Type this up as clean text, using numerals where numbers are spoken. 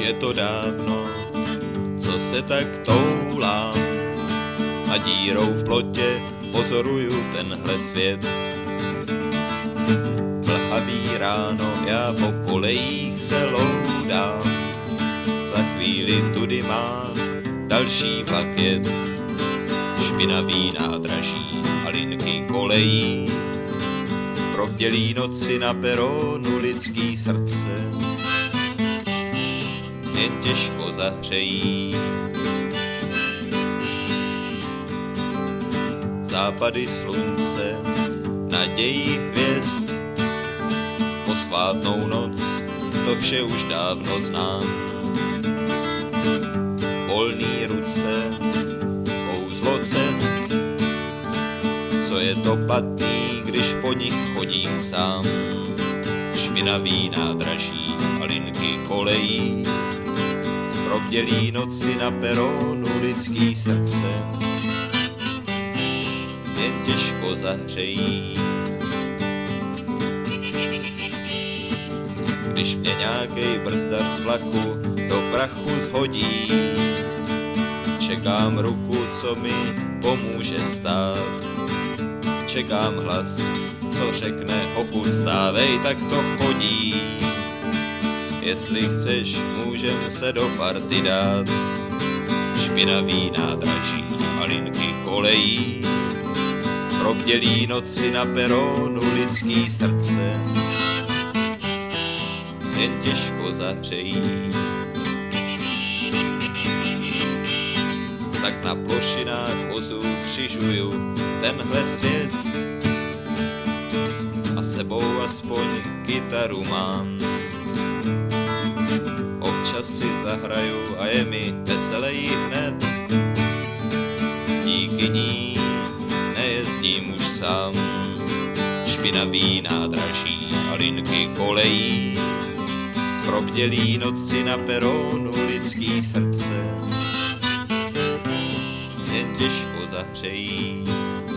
je to dávno, co se tak toulám a dírou v plotě pozoruju tenhle svět. Mlhavý ráno, já po kolejích se loudám, za chvíli tudy má další vlak jet. Špinavý nádraží a linky kolejí, probdělí noci na peronu lidský srdce, jen těžko zahřejí. Západy slunce, nadějí hvězd, posvátnou noc, to vše už dávno znám. Volný ruce, kouzlo cest, co je to platný, když po nich chodím sám. Špinavý nádraží a linky kolejí, probdělí noci na peronu lidský srdce, jen těžko zahřejí. Když mě nějakej brzdař z vlaku do prachu shodí, čekám ruku, co mi pomůže stát. Čekám hlas, co řekne, hochu vstávej, tak to chodí. Jestli chceš, můžem se do party dát. Špinavý nádraží a linky kolejí, probdělí noci na peronu lidský srdce, jen těžko zahřejí. Tak na plošinách vozů křižuju tenhle svět a sebou aspoň kytaru mám. Občas si zahraju a je mi veselej hned, díky ní nejezdím už sám. Špinavý nádraží a linky kolejí, probdělí noci na peronu lidský srdce, jen těžko zahřejí.